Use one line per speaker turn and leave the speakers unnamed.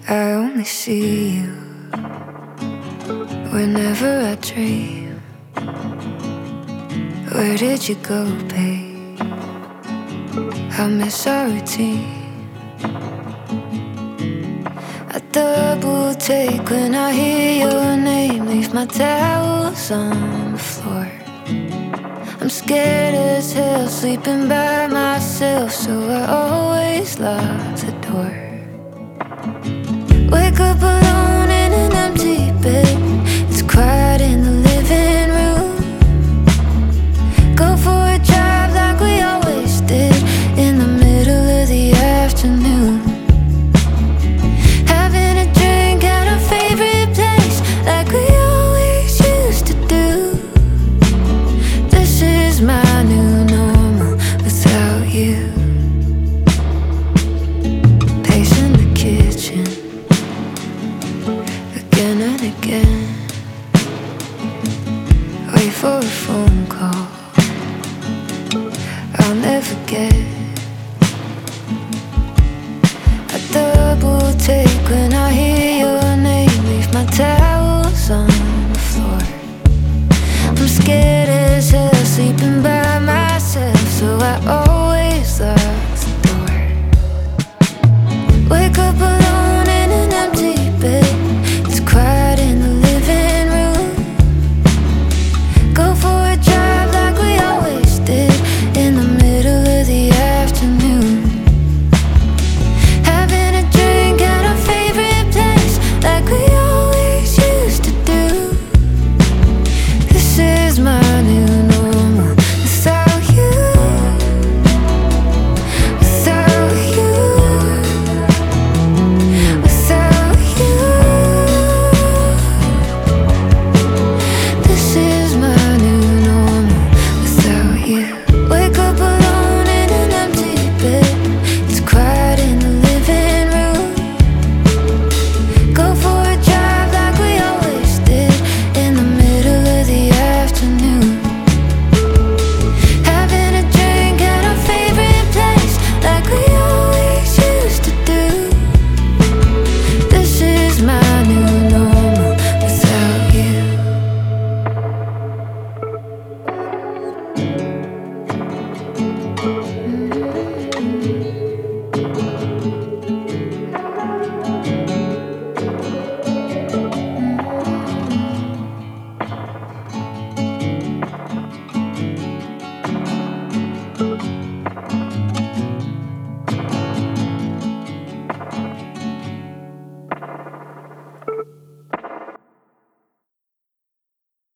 I only see you whenever I dream. Where did you go, babe? I miss our routine. I double take when I hear your name. Leave my towels on the floor. I'm scared as hell, sleeping by myself, so I always lock the door. Wake up alone in an empty bed. It's quiet in the living room. Go for a drive like we always did in the middle of the afternoon. Having a drink at our favorite place like we always used to do. This is my new normal without you. Pacing the kitchen again and again. Wait for a phone call I'll never get. I double take when I hear your name. Leave my towels on the floor. I'm scared as hell, sleeping by myself, so I always lock the door. Wake up alone in an empty bed. It's quiet in the living room. Go for a drive like we always did in the middle of the afternoon. Having a drink at our favorite place like we always used to do. This is my new normal without you. Without you. Without you. This is my new normal without you. Wake up alone in an empty bed. It's quiet in the living room. Go for a drive like we always did in the middle of the afternoon. Having a drink at our favorite place like we always used to do. This is my new normal without you.